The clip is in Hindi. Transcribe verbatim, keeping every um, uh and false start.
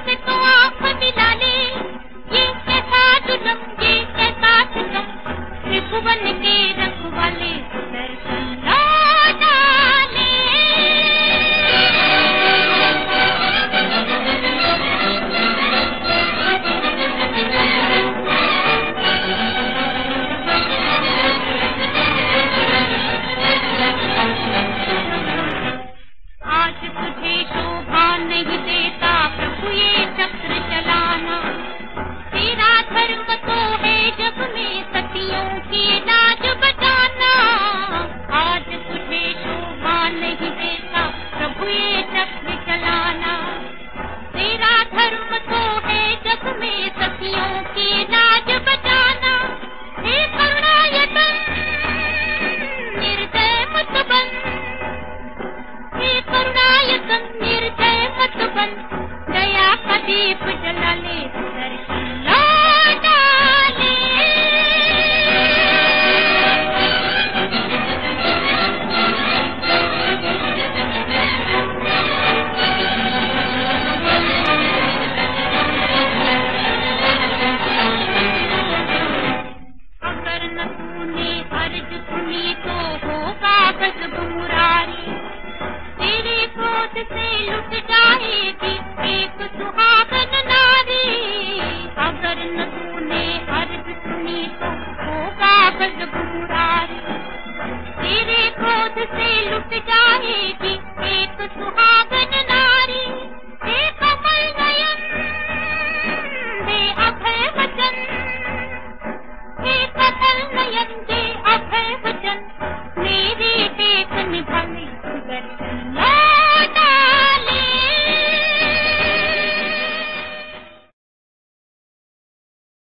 से तो आँख मिला ले, ये कैसा जुल्म, ये कैसा सितम, त्रिभुवन के रखवाले दर्शन लौटा ले। आज तुझे शोभा नहीं देता प्रभु ये चक्र चलाना, तेरा धर्म तो है जग में सतियों की लाज बचाना। आज तुझे शोभा नहीं देता प्रभु ये चक्र चलाना, तेरा धर्म तो है जग में सतियों की लाज बचाना। हे करुणायतन निर्दय मत बन, हे करुणायतन निर्दय मत बन, दया का दीप जला